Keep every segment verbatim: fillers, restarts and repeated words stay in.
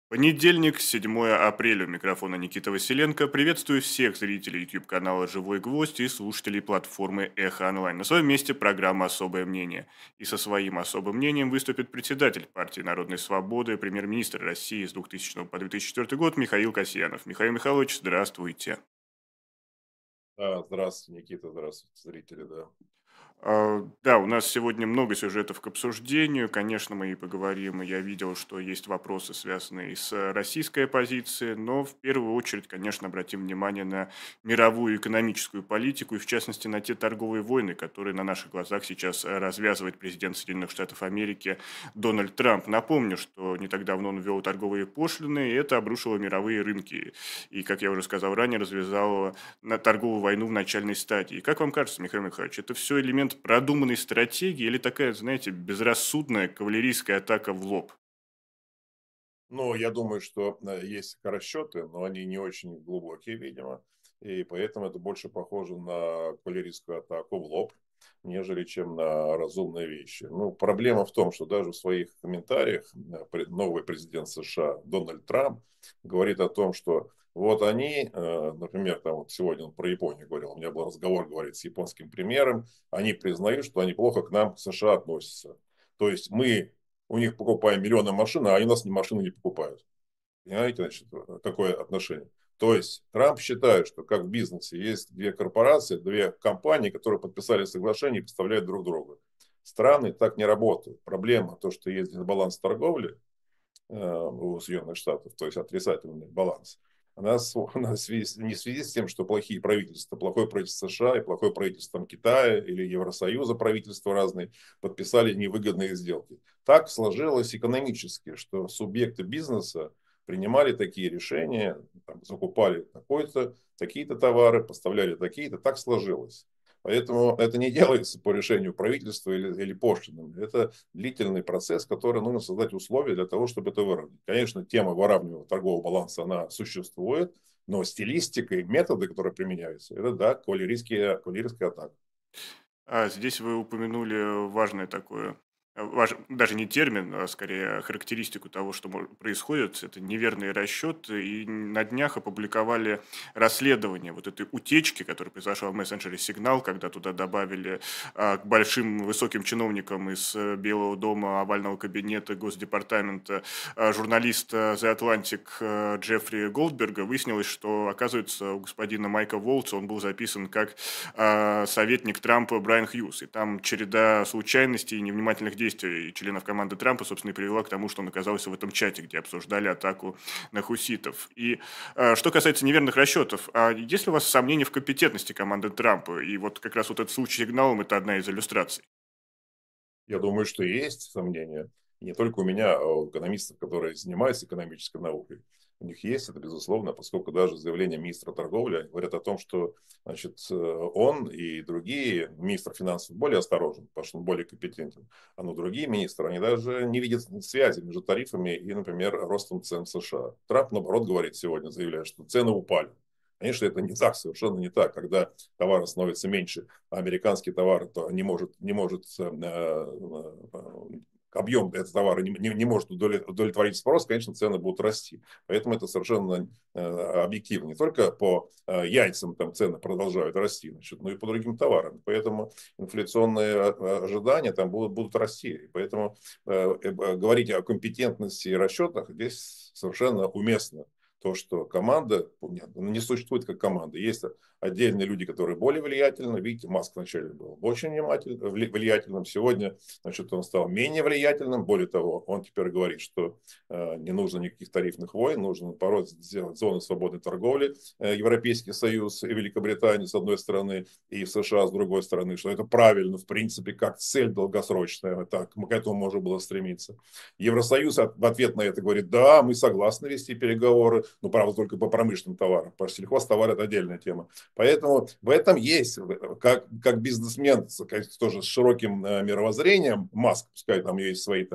Понедельник, седьмое апреля. У микрофона Никита Василенко. Приветствую всех зрителей YouTube-канала «Живой гвоздь» и слушателей платформы «Эхо Онлайн». На своем месте программа «Особое мнение». И со своим особым мнением выступит председатель партии Народной Свободы, премьер-министр России с двухтысячного по две тысячи четвёртый год Михаил Касьянов. Михаил Михайлович, здравствуйте. А, здравствуйте, Никита, здравствуйте, зрители, да. А, Да, у нас сегодня много сюжетов к обсуждению. Конечно, мы и поговорим. и Я видел, что есть вопросы, связанные с э, российской оппозицией, но в первую очередь, конечно, обратим внимание на мировую экономическую политику и, в частности, на те торговые войны, которые на наших глазах сейчас э, развязывает президент Соединенных Штатов Америки Дональд Трамп. Напомню, что не так давно он ввел торговые пошлины, и это обрушило мировые рынки. И, как я уже сказал ранее, развязало на торговую войну в начальной стадии. Как вам кажется, Михаил Михайлович, это все элемент продуманной стратегии или такая, знаете, безрассудная кавалерийская атака в лоб? Ну, я думаю, что э, есть расчеты, но они не очень глубокие, видимо, и поэтому это больше похоже на кавалерийскую атаку в лоб, нежели чем на разумные вещи. Ну, проблема в том, что даже в своих комментариях э, пре- новый президент США Дональд Трамп говорит о том, что вот они, э, например, там вот сегодня он про Японию говорил, у меня был разговор, говорит, с японским премьером, они признают, что они плохо к нам, к США, относятся. То есть мы у них покупаем миллионы машин, а они у нас ни машины не покупают. Понимаете, значит, какое отношение? То есть Трамп считает, что как в бизнесе есть две корпорации, две компании, которые подписали соглашение и поставляют друг друга. Страны так не работают. Проблема то, что есть дисбаланс торговли э, у Соединенных Штатов, то есть отрицательный баланс. Она, с- она в связи- не в связи с тем, что плохие правительства, плохое правительство США и плохое правительство там, Китая или Евросоюза, правительства разные, подписали невыгодные сделки. Так сложилось экономически, что субъекты бизнеса принимали такие решения, там, закупали такой-то, такие-то товары, поставляли такие-то, так сложилось. Поэтому это не делается по решению правительства или, или пошлинами. Это длительный процесс, который нужно создать условия для того, чтобы это выровнять. Конечно, тема выравнивания торгового баланса, она существует, но стилистика и методы, которые применяются, это, да, кавалерийские, кавалерийская атака. А здесь вы упомянули важное такое, э, важ даже не термин, а скорее характеристику того, что мо происходит. Это неверные расчеты. И на днях опубликовали расследование вот этой утечки, которая произошла в мессенджере "Сигнал", когда туда добавили, а, к большим высоким чиновникам из, э, Белого дома, овального кабинета, Госдепартамента, а, журналиста The Atlantic э, Джеффри Голдберга. Выяснилось, что, оказывается, у господина Майка Волтса он был записан как а, советник Трампа Брайан Хьюз. И там череда случайностей и невнимательных действий членов команды Трампа, собственно, и привела к тому, что он оказался в этом чате, где обсуждали атаку на хуситов. И а, что касается неверных расчетов, а есть ли у вас сомнения в компетентности команды Трампа? И вот как раз вот этот случай с сигналом – это одна из иллюстраций. Я думаю, что есть сомнения. Не только у меня, а у экономистов, которые занимаются экономической наукой. У них есть это, безусловно, поскольку даже заявление министра торговли они говорят о том, что значит, э, он и другие, министр финансов более осторожен, потому что он более компетентен. А но другие министры, они даже не видят связи между тарифами и, например, ростом цен в США. Трамп, наоборот, говорит сегодня, заявляет, что цены упали. Конечно, это не так, совершенно не так. Когда товара становится меньше, а американский товар то не может, не может э, э, объем этого товара не, не, не может удовлетворить спрос, конечно, цены будут расти. Поэтому это совершенно э, объективно. Не только по э, яйцам там цены продолжают расти, значит, но и по другим товарам. Поэтому инфляционные э, ожидания там будут, будут расти. И поэтому э, э, говорить о компетентности и расчетах здесь совершенно уместно. То, что команда, нет, не существует как команда. Есть отдельные люди, которые более влиятельны. Видите, Маск вначале был очень влиятельным. Сегодня, значит, он стал менее влиятельным. Более того, он теперь говорит, что э, не нужно никаких тарифных войн, нужно, наоборот, сделать зоны свободной торговли. Э, Европейский Союз и Великобритания с одной стороны, и США с другой стороны, что это правильно, в принципе, как цель долгосрочная. Так, к этому можно было стремиться. Евросоюз в ответ на это говорит, да, мы согласны вести переговоры, но, правда, только по промышленным товарам. По сельхозтовар это отдельная тема. Поэтому в этом есть, как, как бизнесмен, как, тоже с широким э, мировоззрением, Маск, пускай там есть свои там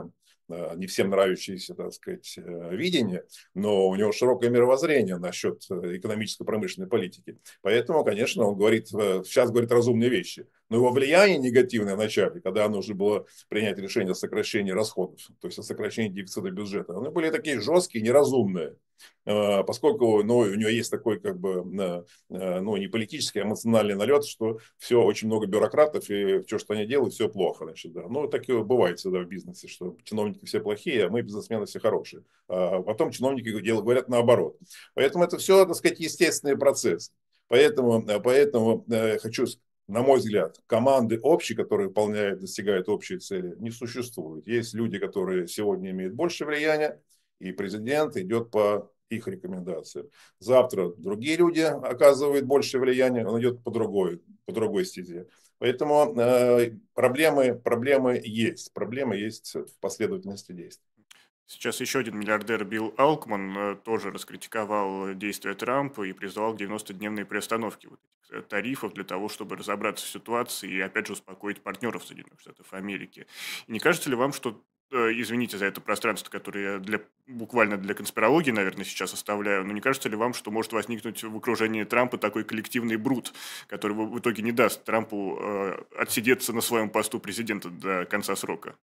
не всем нравящееся, так сказать, видение, но у него широкое мировоззрение насчет экономическо-промышленной политики. Поэтому, конечно, он говорит, сейчас говорит разумные вещи. Но его влияние негативное в начале, когда нужно было принять решение о сокращении расходов, то есть о сокращении дефицита бюджета, они были такие жесткие, неразумные. Поскольку ну, у него есть такой как бы ну, не политический, а эмоциональный налет, что все, очень много бюрократов, и все, что они делают, все плохо. Значит, да. Ну, так и бывает всегда в бизнесе, что чиновники все плохие, а мы, бизнесмены, все хорошие. А потом чиновники говорят наоборот. Поэтому это все, так сказать, естественный процесс. Поэтому, поэтому хочу на мой взгляд, команды общей, которые выполняют, достигают общей цели, не существует. Есть люди, которые сегодня имеют больше влияния, и президент идет по их рекомендациям. Завтра другие люди оказывают больше влияния, он идет по другой, по другой стезе. Поэтому э, проблемы, проблемы есть. Проблемы есть в последовательности действий. Сейчас еще один миллиардер Билл Алкман тоже раскритиковал действия Трампа и призвал к девяностодневной приостановке вот этих тарифов для того, чтобы разобраться в ситуации и, опять же, успокоить партнеров Соединенных Штатов Америки. И не кажется ли вам, что, извините за это пространство, которое я для, буквально для конспирологии, наверное, сейчас оставляю, но не кажется ли вам, что может возникнуть в окружении Трампа такой коллективный бруд, который в итоге не даст Трампу э, отсидеться на своем посту президента до конца срока?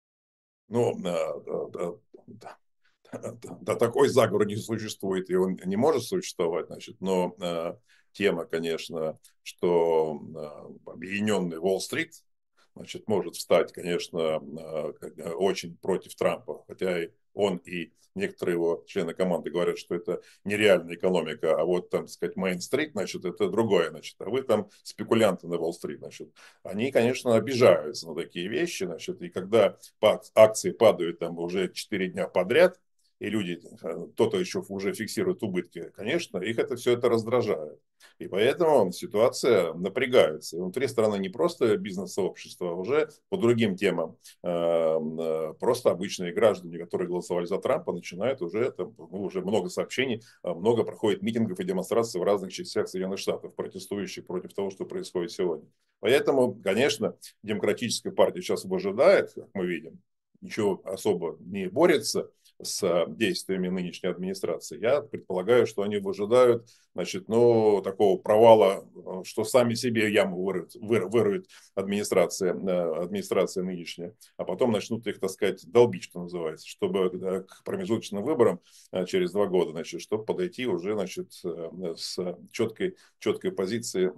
Ну, да, да, да. Да, такой заговор не существует, и он не может существовать, значит, но э, тема, конечно, что э, объединенный Уолл-стрит, значит, может встать, конечно, э, очень против Трампа, хотя и он и некоторые его члены команды говорят, что это нереальная экономика, а вот, там, сказать, Мейн-стрит, значит, это другое, значит, а вы там спекулянты на Уолл-стрит, значит, они, конечно, обижаются на такие вещи, значит, и когда акции падают там уже четыре дня подряд, и люди, кто-то еще уже фиксирует убытки, конечно, их это все это раздражает. И поэтому ситуация напрягается. И внутри страны не просто бизнес-сообщество, а уже по другим темам. Просто обычные граждане, которые голосовали за Трампа, начинают уже, там, ну, уже много сообщений, много проходит митингов и демонстраций в разных частях Соединенных Штатов, протестующих против того, что происходит сегодня. Поэтому, конечно, демократическая партия сейчас выжидает, как мы видим, ничего особо не борется с действиями нынешней администрации. Я предполагаю, что они выжидают, значит, ну, такого провала, что сами себе яму вырует, вырует администрация, администрация нынешняя, а потом начнут их, так сказать, долбить, что называется, чтобы к промежуточным выборам через два года, значит, чтобы подойти уже, значит, с четкой, четкой позиции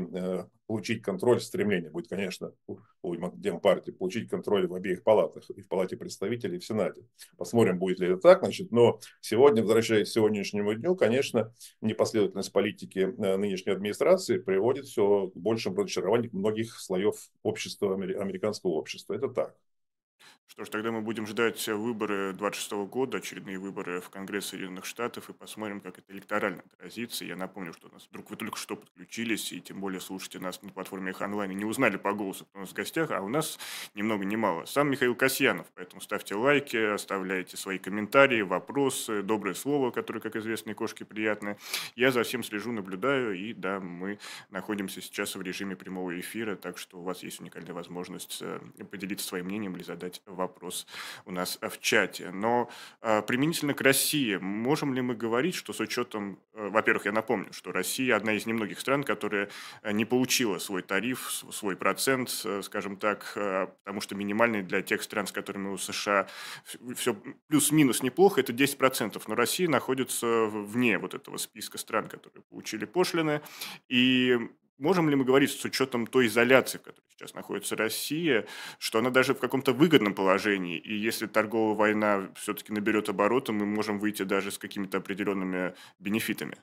и получить контроль, стремление будет, конечно, у Демпартии получить контроль в обеих палатах, и в Палате представителей, и в Сенате. Посмотрим, будет ли это так, значит, но сегодня, возвращаясь к сегодняшнему дню, конечно, непоследовательность политики нынешней администрации приводит все к большему разочарованию многих слоев общества, американского общества. Это так. Что ж, тогда мы будем ждать выборы двадцать шестого года, очередные выборы в Конгресс Соединенных Штатов, и посмотрим, как это электорально отразится. Я напомню, что у нас вдруг вы только что подключились, и тем более слушайте нас на платформе «Эхо онлайн» и не узнали по голосу, кто у нас в гостях, а у нас ни много ни мало. Сам Михаил Касьянов, поэтому ставьте лайки, оставляйте свои комментарии, вопросы, доброе слово, которое, как известно, и кошке приятно. Я за всем слежу, наблюдаю, и да, мы находимся сейчас в режиме прямого эфира, так что у вас есть уникальная возможность поделиться своим мнением или задать вопрос у нас в чате. Но э, применительно к России, можем ли мы говорить, что с учетом, э, во-первых, я напомню, что Россия одна из немногих стран, которая не получила свой тариф, свой процент, э, скажем так, э, потому что минимальный для тех стран, с которыми у США все плюс-минус неплохо, это десять процентов, но Россия находится вне вот этого списка стран, которые получили пошлины, и можем ли мы говорить с учетом той изоляции, в которой сейчас находится Россия, что она даже в каком-то выгодном положении, и если торговая война все-таки наберет обороты, мы можем выйти даже с какими-то определенными бенефитами?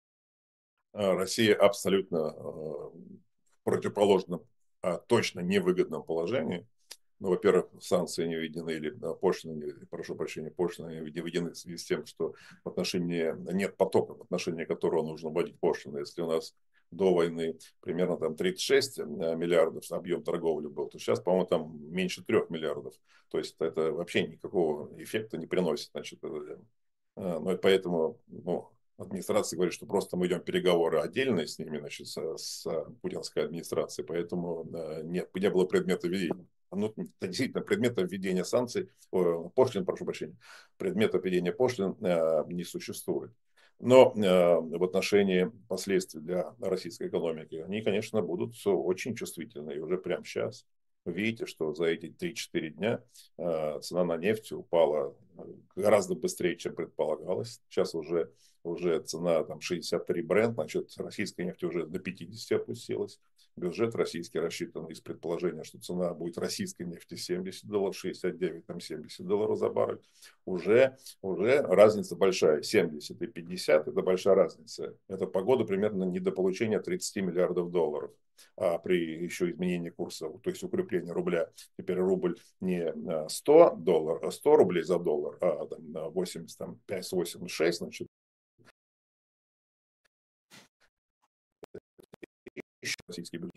Россия абсолютно в противоположном, а точно невыгодном положении. Ну, во-первых, санкции не введены, или пошлины, прошу прощения, пошлины не введены в связи с тем, что в отношении, нет потока, в отношении которого нужно вводить пошлины. Если у нас до войны примерно там тридцать шесть миллиардов объем торговли был, то сейчас, по-моему, там меньше трех миллиардов. То есть это вообще никакого эффекта не приносит. Значит, ну, и поэтому ну, администрация говорит, что просто мы идем переговоры отдельно с ними, значит, с, с путинской администрацией, поэтому нет, не было предмета ведения. ну, это действительно предметом введения санкций, э, пошлин, прошу прощения, предметом введения пошлин э, не существует. Но э, в отношении последствий для российской экономики, они, конечно, будут очень чувствительны. И уже прямо сейчас вы видите, что за эти три-четыре дня э, цена на нефть упала гораздо быстрее, чем предполагалось. Сейчас уже, уже цена там, шестьдесят три Brent, значит, российская нефть уже до пятидесяти опустилась. Бюджет российский рассчитан из предположения, что цена будет российской нефти семьдесят долларов, шестьдесят девять, там семьдесят долларов за баррель. Уже, уже разница большая. семьдесят и пятьдесят – это большая разница. Это по году примерно недополучение тридцать миллиардов долларов. А при еще изменении курса, то есть укрепление рубля, теперь рубль не сто долларов, а сто рублей за доллар, а там, восемьдесят пять восемьдесят шесть, значит, еще российский бюджет.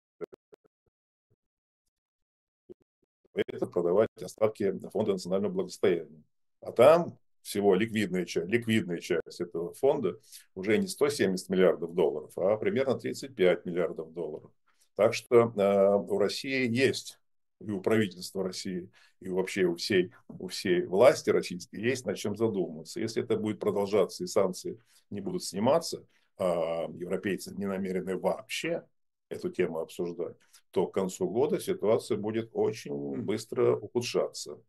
Это продавать остатки фонда национального благосостояния. А там всего ликвидная часть, ликвидная часть этого фонда уже не сто семьдесят миллиардов долларов, а примерно тридцать пять миллиардов долларов. Так что э, у России есть, и у правительства России, и вообще у всей, у всей власти российской есть над чем задуматься. Если это будет продолжаться и санкции не будут сниматься, а европейцы не намерены вообще эту тему обсуждать, то к концу года ситуация будет очень быстро ухудшаться.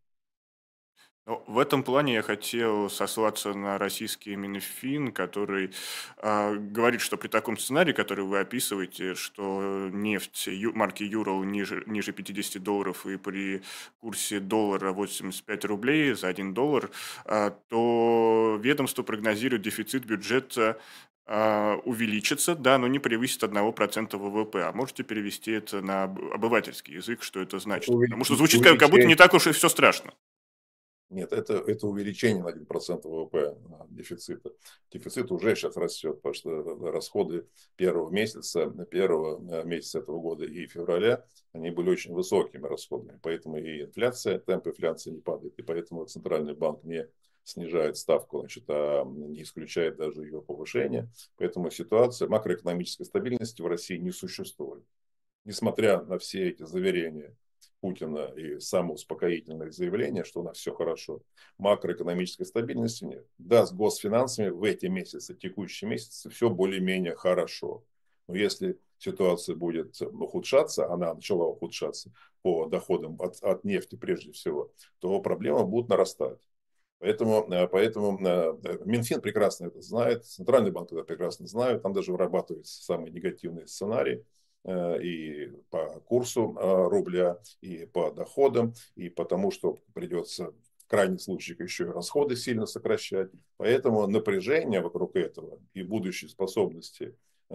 Ну, в этом плане я хотел сослаться на российский Минфин, который а, говорит, что при таком сценарии, который вы описываете, что нефть ю- марки Юрал ниже, ниже пятидесяти долларов и при курсе доллара восемьдесят пять рублей за один доллар, а, то ведомство прогнозирует дефицит бюджета а, увеличится, да, но не превысит одного процента ВВП. А можете перевести это на об- обывательский язык, что это Это значит? Потому что увеличение, звучит как, как будто не так уж и все страшно. Нет, это, это увеличение на один процент ВВП дефицита. Дефицит уже сейчас растет, потому что расходы первого месяца, первого месяца этого года и февраля, они были очень высокими расходами. Поэтому и инфляция, темп инфляции не падает. И поэтому Центральный банк не снижает ставку, значит, а не исключает даже ее повышение. Поэтому ситуация макроэкономической стабильности в России не существует. Несмотря на все эти заверения Путина и самоуспокоительные заявления, что у нас все хорошо, макроэкономической стабильности нет. Да, с госфинансами в эти месяцы, текущие месяцы, все более-менее хорошо. Но если ситуация будет ухудшаться, она начала ухудшаться по доходам от, от нефти прежде всего, то проблемы будут нарастать. Поэтому, поэтому Минфин прекрасно это знает, Центральный банк это прекрасно знает, там даже вырабатываются самые негативные сценарии и по курсу рубля, и по доходам, и потому что придется в крайних случаях еще и расходы сильно сокращать. Поэтому напряжение вокруг этого и будущей способности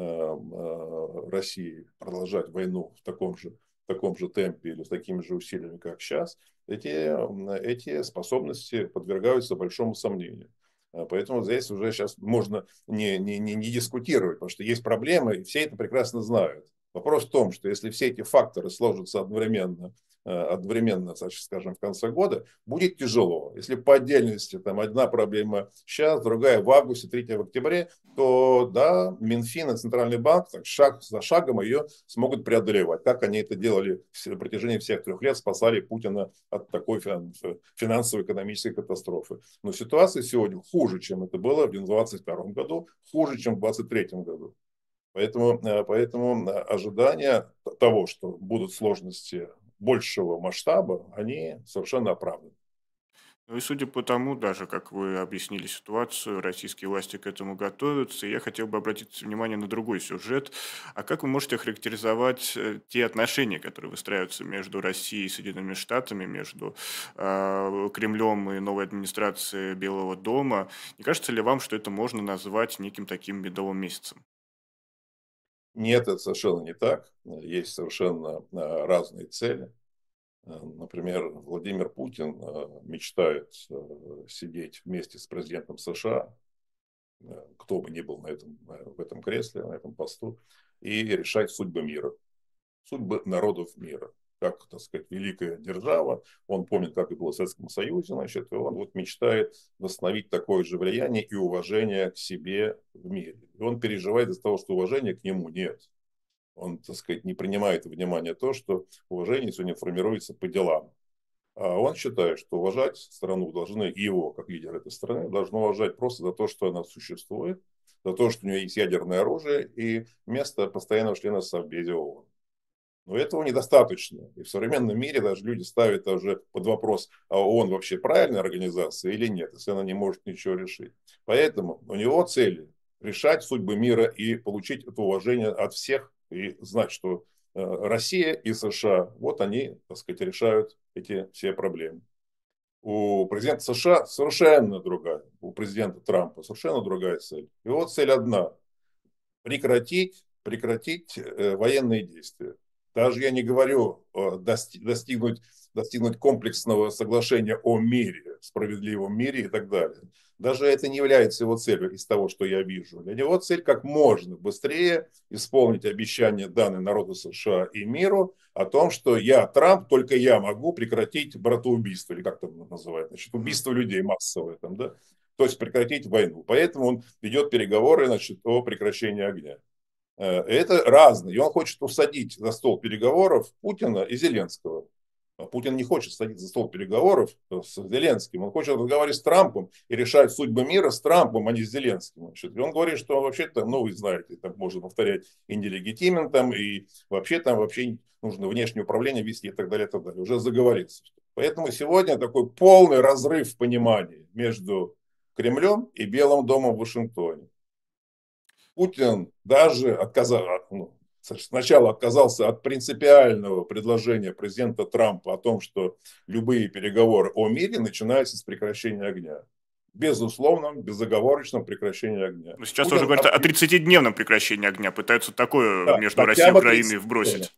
России продолжать войну в таком же, в таком же темпе или с такими же усилиями, как сейчас, эти, эти способности подвергаются большому сомнению. Поэтому здесь уже сейчас можно не, не, не, не дискутировать, потому что есть проблемы, и все это прекрасно знают. Вопрос в том, что если все эти факторы сложатся одновременно, одновременно, скажем, в конце года, будет тяжело. Если по отдельности там одна проблема сейчас, другая в августе, третья в октябре, то да, Минфин и Центральный банк так, шаг за шагом ее смогут преодолевать. Как они это делали на протяжении всех трех лет, спасали Путина от такой финансово-экономической катастрофы. Но ситуация сегодня хуже, чем это было в две тысячи двадцать втором году, хуже, чем в две тысячи двадцать третьем году. Поэтому, поэтому ожидания того, что будут сложности большего масштаба, они совершенно оправданы. Ну и судя по тому, даже как вы объяснили ситуацию, российские власти к этому готовятся. Я хотел бы обратить внимание на другой сюжет. А как вы можете охарактеризовать э, те отношения, которые выстраиваются между Россией и Соединенными Штатами, между э, Кремлем и новой администрацией Белого дома? Не кажется ли вам, что это можно назвать неким таким медовым месяцем? Нет, это совершенно не так. Есть совершенно разные цели. Например, Владимир Путин мечтает сидеть вместе с президентом США, кто бы ни был на этом, в этом кресле, на этом посту, и решать судьбы мира, судьбы народов мира. Как, так сказать, великая держава, он помнит, как это было в Советском Союзе, значит, и он вот мечтает восстановить такое же влияние и уважение к себе в мире. И он переживает из-за того, что уважения к нему нет. Он, так сказать, не принимает во внимание то, что уважение сегодня формируется по делам. А он считает, что уважать страну должны, его, как лидер этой страны, должны уважать просто за то, что она существует, за то, что у нее есть ядерное оружие и место постоянного члена Совбеза ООН. Но этого недостаточно. И в современном мире даже люди ставят уже под вопрос, а ООН вообще правильная организация или нет, если она не может ничего решить. Поэтому у него цели решать судьбы мира и получить это уважение от всех, и знать, что э, Россия и США, вот они, так сказать, решают эти все проблемы. У президента США совершенно другая, у президента Трампа совершенно другая цель. Его цель одна: прекратить, прекратить э, военные действия. Даже я не говорю э, дости, достигнуть, достигнуть комплексного соглашения о мире, справедливом мире и так далее. Даже это не является его целью из того, что я вижу. Для него цель как можно быстрее исполнить обещания, данные народу США и миру, о том, что я, Трамп, только я могу прекратить братоубийство, или как там называют, значит, убийство людей массовое, там, да? То есть прекратить войну. Поэтому он ведет переговоры, значит, о прекращении огня. Это разное. И он хочет усадить за стол переговоров Путина и Зеленского. А Путин не хочет садиться за стол переговоров с Зеленским. Он хочет разговаривать с Трампом и решать судьбы мира с Трампом, а не с Зеленским. Значит. И он говорит, что вообще-то, ну, вы знаете, там можно повторять, и нелегитимен там, и вообще там вообще нужно внешнее управление вести и так далее, и так далее. Уже заговорился. Поэтому сегодня такой полный разрыв понимания между Кремлем и Белым домом в Вашингтоне. Путин даже отказал, ну, сначала отказался от принципиального предложения президента Трампа о том, что любые переговоры о мире начинаются с прекращения огня. Безусловном, безоговорочном прекращении огня. Но сейчас уже Путин, говорят о тридцатидневном прекращении огня. Пытаются такое да, между Россией хотя и бы Украиной тридцать. вбросить.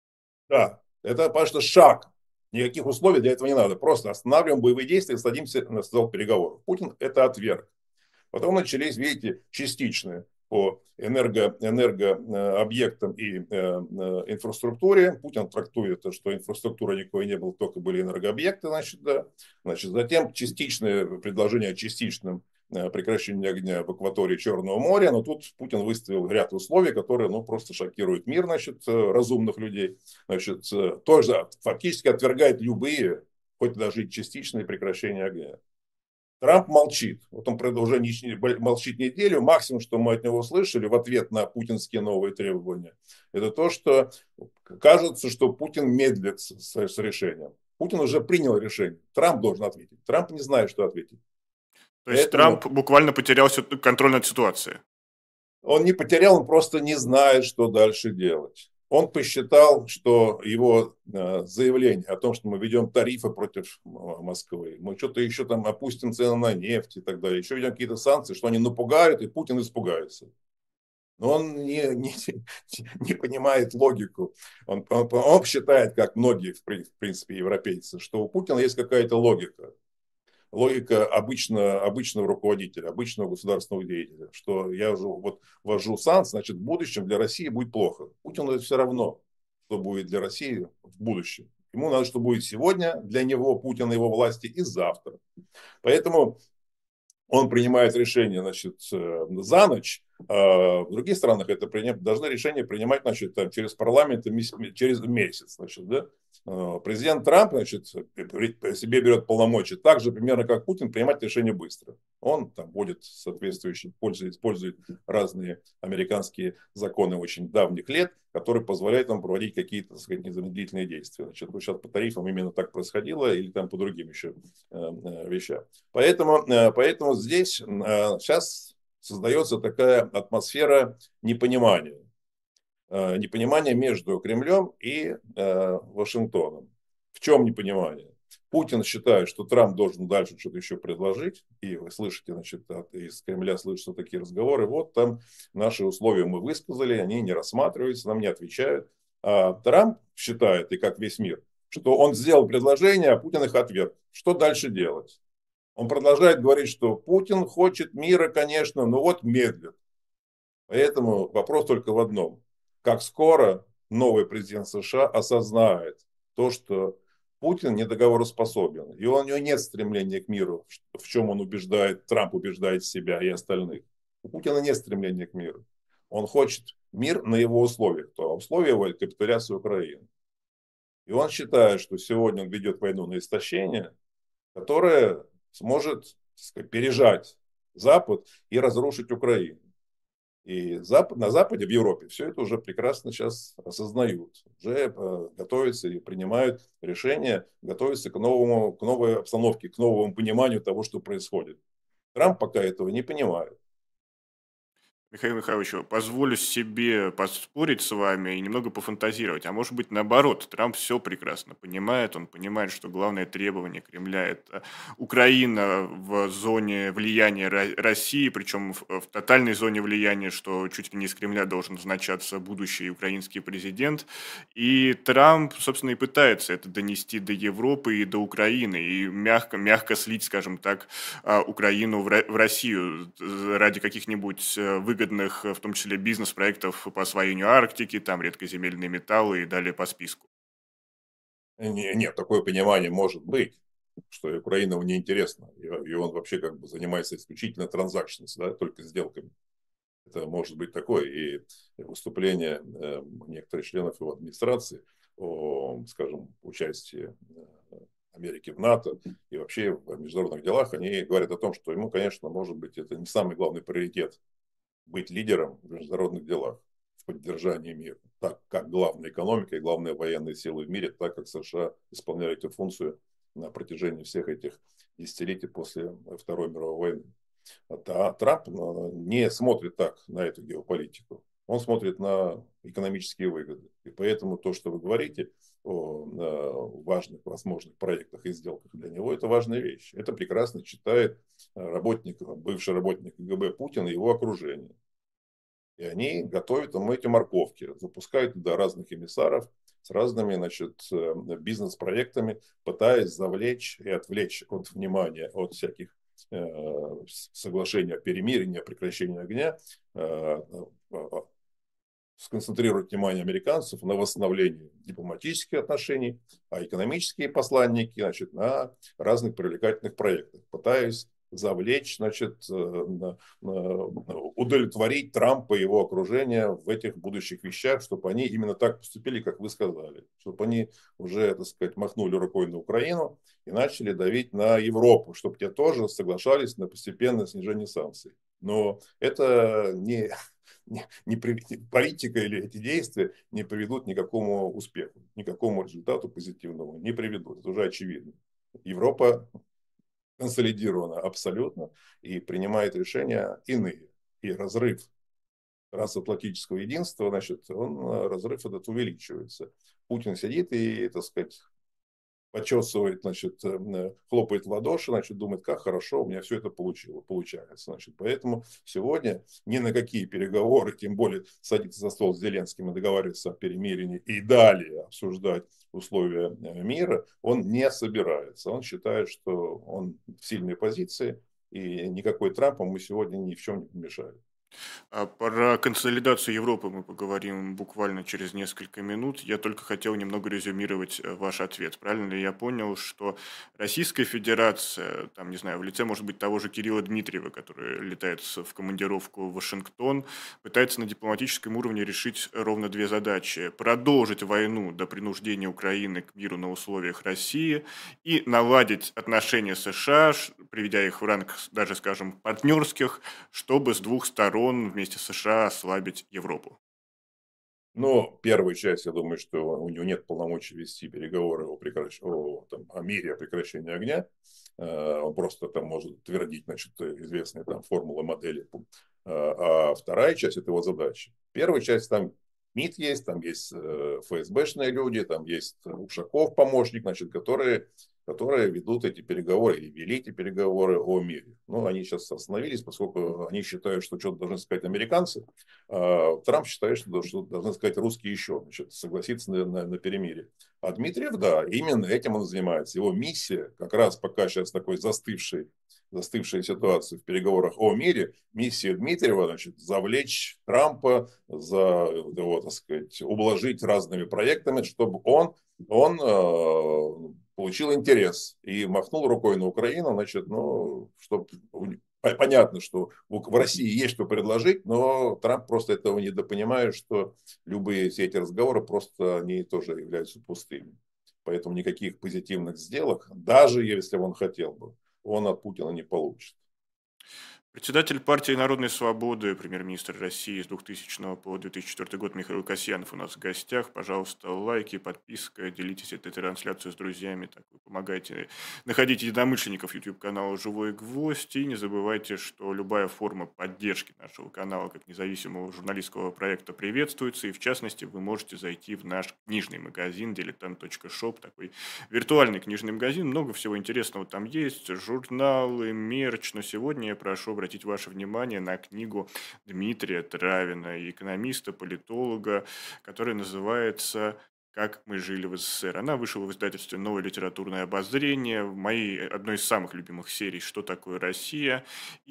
Да, это, конечно, шаг. Никаких условий для этого не надо. Просто останавливаем боевые действия и садимся на стол переговоров. Путин это отверг. Потом начались, видите, частичные по энерго, энергообъектам и э, инфраструктуре. Путин трактует, что инфраструктуры никакой не было, только были энергообъекты. Значит, да. Значит, затем частичное предложение о частичном прекращении огня в акватории Черного моря. Но тут Путин выставил ряд условий, которые ну, просто шокируют мир, значит, разумных людей. Значит, тоже фактически отвергает любые, хоть даже и частичные прекращения огня. Трамп молчит. Вот он уже молчит неделю. Максимум, что мы от него услышали в ответ на путинские новые требования, это то, что кажется, что Путин медлит с, с решением. Путин уже принял решение. Трамп должен ответить. Трамп не знает, что ответить. То есть Поэтому Трамп буквально потерял контроль над ситуацией. Он не потерял, он просто не знает, что дальше делать. Он посчитал, что его э, заявление о том, что мы ведем тарифы против Москвы, мы что-то еще там опустим цены на нефть и так далее, еще ведем какие-то санкции, что они напугают, и Путин испугается. Но он не, не, не понимает логику. Он, он, он считает, как многие, в принципе, европейцы, что у Путина есть какая-то логика. Логика обычно, обычного руководителя, обычного государственного деятеля, что я уже вот ввожу санкции, значит, в будущем для России будет плохо. Путину это все равно, что будет для России в будущем. Ему надо, что будет сегодня для него, Путина, его власти, и завтра. Поэтому он принимает решение, значит, за ночь. А в других странах это принять, должны решение принимать, значит, там, через парламент через месяц, значит, да. Президент Трамп, значит, себе берет полномочия так же, примерно как Путин, принимать решения быстро. Он там вводит соответствующие, использует, использует разные американские законы очень давних лет, которые позволяют нам проводить какие-то, так сказать, незамедлительные действия. Значит, вот сейчас по тарифам именно так происходило или там по другим еще вещам. Поэтому, поэтому здесь сейчас создается такая атмосфера непонимания. Непонимание между Кремлем и э, Вашингтоном. В чем непонимание? Путин считает, что Трамп должен дальше что-то еще предложить, и вы слышите, значит, от, из Кремля слышатся такие разговоры, вот там наши условия мы высказали, они не рассматриваются, нам не отвечают. А Трамп считает, и как весь мир, что он сделал предложение, а Путин их отверг. Что дальше делать? Он продолжает говорить, что Путин хочет мира, конечно, но вот медлит. Поэтому вопрос только в одном. Как скоро новый президент США осознает то, что Путин недоговороспособен, и у него нет стремления к миру, в чем он убеждает, Трамп убеждает себя и остальных. У Путина нет стремления к миру. Он хочет мир на его условиях, то условия его – это капитуляция Украины. И он считает, что сегодня он ведет войну на истощение, которая сможет, так сказать, пережать Запад и разрушить Украину. И Запад, на Западе, в Европе, все это уже прекрасно сейчас осознают. Уже э, готовятся и принимают решения, готовятся к, новому, к новой обстановке, к новому пониманию того, что происходит. Трамп пока этого не понимает. Михаил Михайлович, позволю себе поспорить с вами и немного пофантазировать. А может быть, наоборот, Трамп все прекрасно понимает. Он понимает, что главное требование Кремля – это Украина в зоне влияния Ро- России, причем в, в тотальной зоне влияния, что чуть ли не из Кремля должен назначаться будущий украинский президент. И Трамп, собственно, и пытается это донести до Европы и до Украины, и мягко, мягко слить, скажем так, а, Украину в Ро- в Россию э, ради каких-нибудь э, выгодных, э, в том числе бизнес-проектов по освоению Арктики, там редкоземельные металлы и далее по списку. Не- Нет, такое понимание может быть, что Украина ему неинтересна. И и он вообще как бы занимается исключительно транзакшнс, да, только сделками. Это может быть такое. И выступление э, некоторых членов его администрации о, скажем, участии э, Америки в НАТО и вообще в международных делах, они говорят о том, что ему, конечно, может быть, это не самый главный приоритет быть лидером в международных делах, в поддержании мира. Так как главная экономика и главная военная сила в мире, так как США исполняют эту функцию на протяжении всех этих десятилетий после Второй мировой войны. А Трамп не смотрит так на эту геополитику. Он смотрит на экономические выгоды. И поэтому то, что вы говорите о важных возможных проектах и сделках для него, это важная вещь. Это прекрасно читает работник, бывший работник КГБ Путин и его окружение. И они готовят ему эти морковки, запускают туда разных эмиссаров с разными, значит, бизнес-проектами, пытаясь завлечь и отвлечь от внимания от всяких э, соглашений о перемирии, о прекращении огня, э, сконцентрировать внимание американцев на восстановлении дипломатических отношений, а экономические посланники, значит, на разных привлекательных проектах, пытаясь завлечь, значит, удовлетворить Трампа и его окружение в этих будущих вещах, чтобы они именно так поступили, как вы сказали, чтобы они уже, так сказать, махнули рукой на Украину и начали давить на Европу, чтобы те тоже соглашались на постепенное снижение санкций. Но это не, не, не политика или эти действия не приведут ни к какому успеху, ни к какому результату позитивному не приведут. Это уже очевидно. Европа консолидирована абсолютно и принимает решения иные. И разрыв трансатлантического единства, значит, он, разрыв этот увеличивается. Путин сидит и, так сказать, почесывает, значит, хлопает в ладоши, значит, думает, как хорошо у меня все это получило, получается. Значит, поэтому сегодня ни на какие переговоры, тем более садиться за стол с Зеленским и договариваться о перемирии и далее обсуждать условия мира, он не собирается. Он считает, что он в сильной позиции, и никакой Трамп ему сегодня ни в чем не помешает. А про консолидацию Европы мы поговорим буквально через несколько минут. Я только хотел немного резюмировать э, ваш ответ. Правильно ли я понял, что Российская Федерация, там, не знаю, в лице, может быть, того же Кирилла Дмитриева, который летает с- в командировку в Вашингтон, пытается на дипломатическом уровне решить ровно две задачи: продолжить войну до принуждения Украины к миру на условиях России и наладить отношения с США, ш- приведя их в ранг даже, скажем, партнерских, чтобы с двух сторон вместе с США ослабить Европу. Но первую часть, я думаю, что у него нет полномочий вести переговоры о, прекращ... о, там, о мире, о прекращении огня. Э, Он просто там может твердить, значит, известные там формулы, модели. А а вторая часть – это его задача. Первая часть там МИД есть, там есть э, ФСБшные люди, там есть Ушаков, помощник, значит, которые, которые ведут эти переговоры или вели эти переговоры о мире. Ну, они сейчас остановились, поскольку они считают, что что-то должны сказать американцы. А Трамп считает, что, что должны сказать русские еще, значит, согласиться на, на, на перемирие. А Дмитриев, да, именно этим он занимается. Его миссия, как раз пока сейчас такой застывший, застывшая ситуация в переговорах о мире, миссия Дмитриева, значит, завлечь Трампа, за его, так сказать, ублажить разными проектами, чтобы он, он э, получил интерес и махнул рукой на Украину, значит, ну, чтобы Понятно, что в России есть что предложить, но Трамп просто этого недопонимает, что любые все эти разговоры просто они тоже являются пустыми. Поэтому никаких позитивных сделок, даже если он хотел бы, он от Путина не получит. Председатель партии «Народной свободы», премьер-министр России с двухтысячного по две тысячи четвёртый год Михаил Касьянов у нас в гостях. Пожалуйста, лайки, подписка, делитесь этой трансляцией с друзьями, так вы помогаете находить единомышленников YouTube-канала «Живой гвоздь». И не забывайте, что любая форма поддержки нашего канала как независимого журналистского проекта приветствуется. И в частности, вы можете зайти в наш книжный магазин дилетант точка шоп, такой виртуальный книжный магазин. Много всего интересного там есть, журналы, мерч. Но сегодня я прошу обратить ваше внимание на книгу Дмитрия Травина, экономиста, политолога, которая называется «Как мы жили в СССР». Она вышла в издательстве «Новое литературное обозрение», в моей одной из самых любимых серий «Что такое Россия?».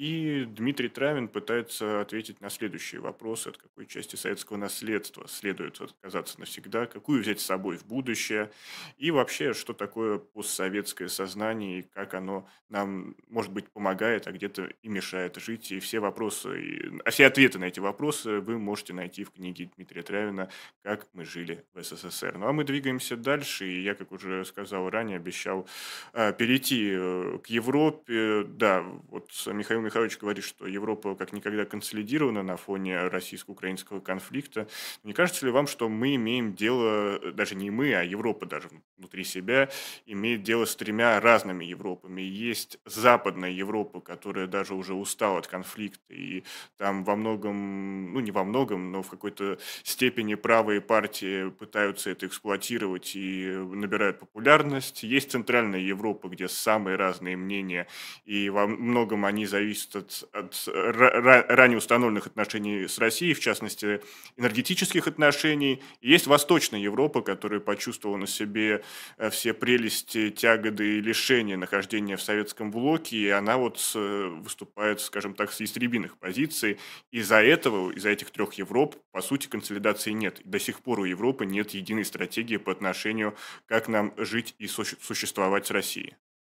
И Дмитрий Травин пытается ответить на следующие вопросы: от какой части советского наследства следует отказаться навсегда, какую взять с собой в будущее, и вообще, что такое постсоветское сознание, и как оно нам, может быть, помогает, а где-то и мешает жить. И все вопросы, и, а все ответы на эти вопросы вы можете найти в книге Дмитрия Травина «Как мы жили в СССР». Ну а мы двигаемся дальше, и я, как уже сказал ранее, обещал э, перейти э, к Европе. Да, вот Михаил Михайлович говорит, что Европа как никогда консолидирована на фоне российско-украинского конфликта. Не кажется ли вам, что мы имеем дело, даже не мы, а Европа даже внутри себя имеет дело с тремя разными Европами? Есть Западная Европа, которая даже уже устала от конфликта, и там во многом, ну не во многом, но в какой-то степени правые партии пытаются это эксплуатировать и набирают популярность. Есть Центральная Европа, где самые разные мнения, и во многом они зависят от, от ра- ранее установленных отношений с Россией, в частности, энергетических отношений. И есть Восточная Европа, которая почувствовала на себе все прелести, тяготы и лишения нахождения в советском блоке, и она вот выступает, скажем так, с ястребиных позиций. Из-за этого, из-за этих трех Европ, по сути, консолидации нет. До сих пор у Европы нет единой стратегии по отношению, как нам жить и существовать с Россией.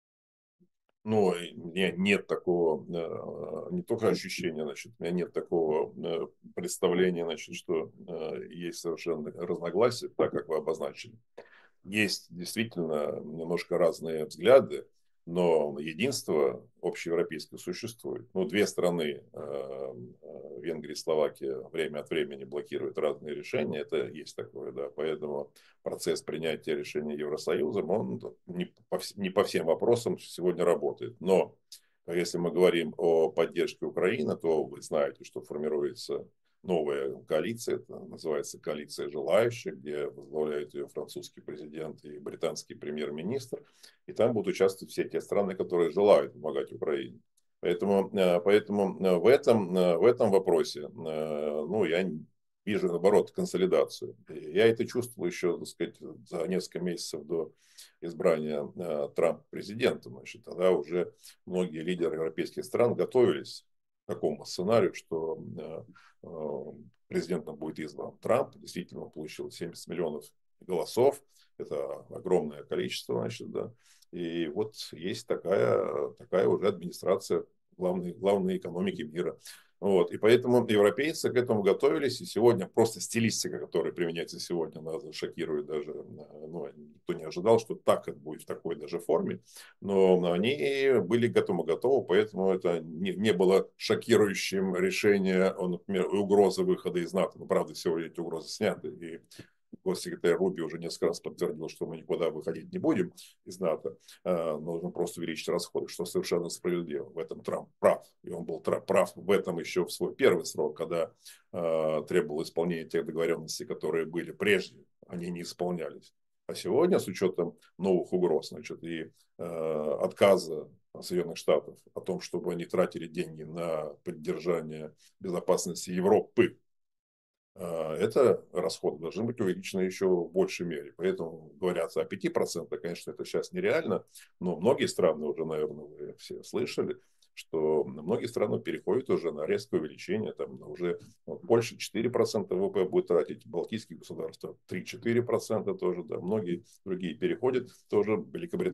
Ну, и у меня нет такого, э, не только ощущения, значит, у меня нет такого э, представления, значит, что э, есть совершенно разногласия, так как вы обозначили. Есть действительно немножко разные взгляды, но единство общеевропейское существует. Ну, две страны, э, Венгрия и Словакия, время от времени блокируют разные решения, это есть такое, да, поэтому процесс принятия решений Евросоюзом, он не по, вс- не по всем вопросам сегодня работает. Но если мы говорим о поддержке Украины, то вы знаете, что формируется новая коалиция, это называется коалиция желающих, где возглавляет ее французский президент и британский премьер-министр. И там будут участвовать все те страны, которые желают помогать Украине. Поэтому, э, поэтому э, в, этом, э, в этом вопросе, э, ну, я вижу, наоборот, консолидацию. Я это чувствовал еще, так сказать, за несколько месяцев до избрания э, Трампа президентом. Значит, тогда уже многие лидеры европейских стран готовились к такому сценарию, что э, президентом будет избран Трамп. Действительно, он получил семьдесят миллионов голосов. Это огромное количество, значит, да. И вот есть такая, такая уже администрация главной, главной экономики мира. Вот. И поэтому европейцы к этому готовились. И сегодня просто стилистика, которая применяется сегодня, нас шокирует даже. Ну, никто не ожидал, что так это будет в такой даже форме. Но они были к этому готовы, поэтому это не, не было шокирующим решение, например, угрозы выхода из НАТО. Но, правда, сегодня эти угрозы сняты. И госсекретарь Руби уже несколько раз подтвердил, что мы никуда выходить не будем из НАТО, нужно просто увеличить расходы, что совершенно справедливо. В этом Трамп прав. И он был прав в этом еще в свой первый срок, когда требовал исполнения тех договоренностей, которые были прежде, они не исполнялись. А сегодня, с учетом новых угроз, значит, и э, отказа Соединенных Штатов о том, чтобы они тратили деньги на поддержание безопасности Европы, это расходы должны быть увеличены еще в большей мере. Поэтому говорят о пяти процентах, конечно, это сейчас нереально, но многие страны уже, наверное, вы все слышали, что многие страны переходят уже на резкое увеличение, там уже вот, Польша четыре процента ВВП будет тратить, Балтийские государства три-четыре процента тоже, да, многие другие переходят, тоже Великобритания